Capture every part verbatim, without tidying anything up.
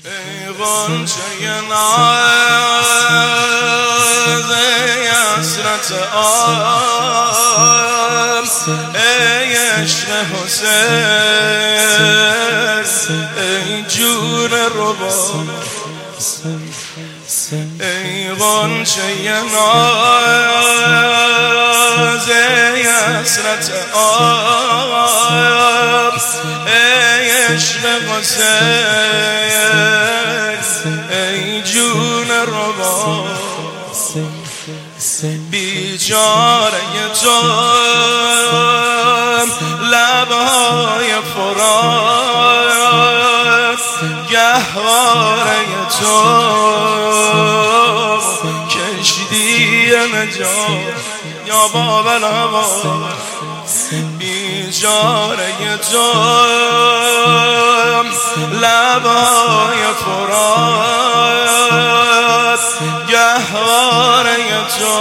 ای غنچه ناز ای حسرت آم ای عشق حسین ای جون ربا ای غنچه ناز ای حسرت آم ای عشق حسین ای جون ربا بیچاره تو لبهای فرات گهواره تو کشتی نجات یا بابا نوا بیچاره تو لبهای فرات گهواره تو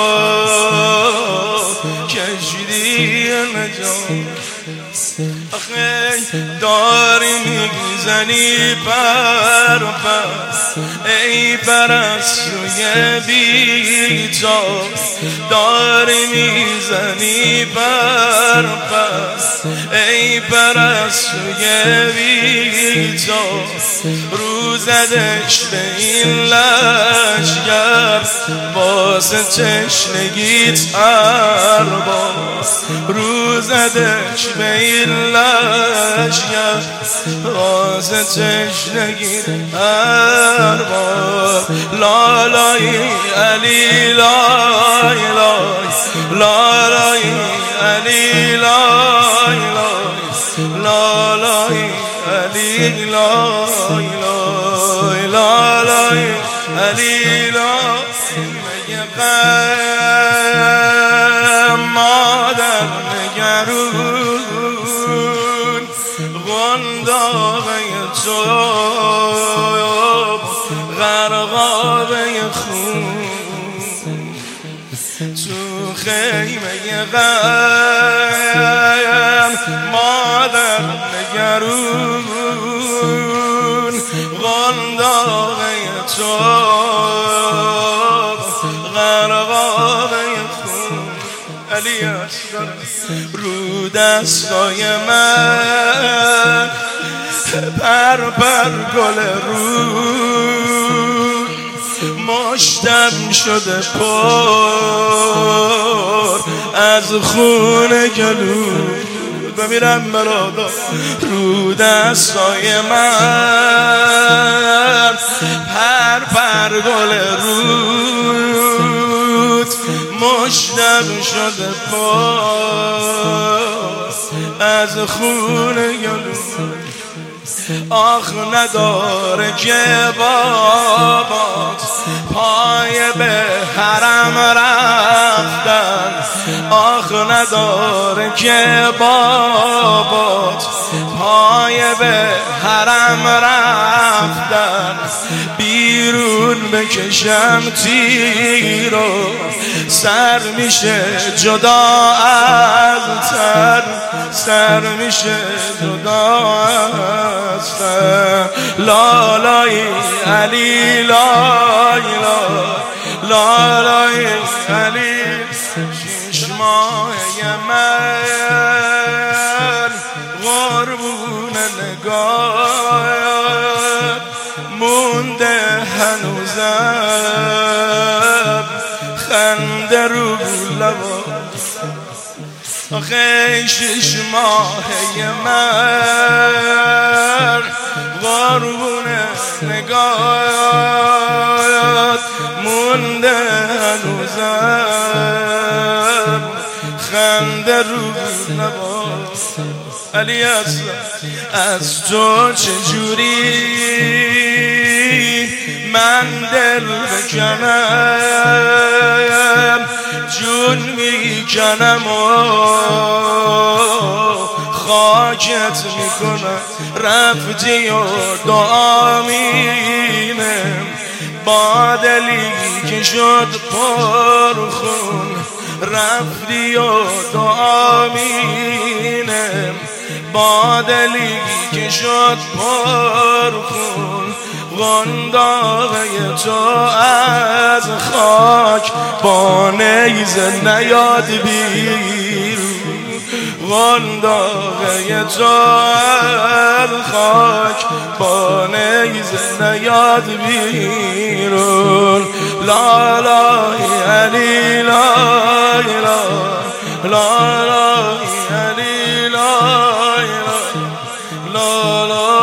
کشتی نجات آخه داری میزنی پر پر ای پرستوی بی تو داری میزنی پر پر ای پرستوی بی تو رو زدش به این لشگر واسه تشنگیت ارباز رو زدش به این لشگر واسه تشنگیت ارباز لالای علی لای لای لالای علی لای لای لالای علی لای لای لالای علی لای میگه قم مادر نگرون غنداغه تو غرقابه خون تو خیمه غم مادر نگرون غنداغه تو غرقابه خون علی اصغر رو دستای من پر پر گل رو مشتم شده پر از خون گلو بمیرم برادا رو دستای من پر پر گل رود مشتم شده پر از خون گلو آخ نداره که بابات پای به حرم رفتن آخ نداره که بابات پای به حرم رفتن بیرون بکشم تیرو سر میشه جدا از تن سر میشه جدا از تن لالای علی لای لالای علی شش ماه من قربون نگاه مونده هنوزم خنده رو لبا آخه شش ماه من قربون نگاه مونده هنوزم خنده رو لبا علی از تو چجوری من دل بکنم جون میکنم و خاکت میکنم رفتی و دعا مینم با دلی که شد پر خون رفتی و دعا مینم با دلی که شد پر خون غنداغه تو از خاک با نیزه نیاد بیرون غنداغه تو از خاک با نیزه نیاد بیرون لا لا علی لا لا لا لا علی لا لا لا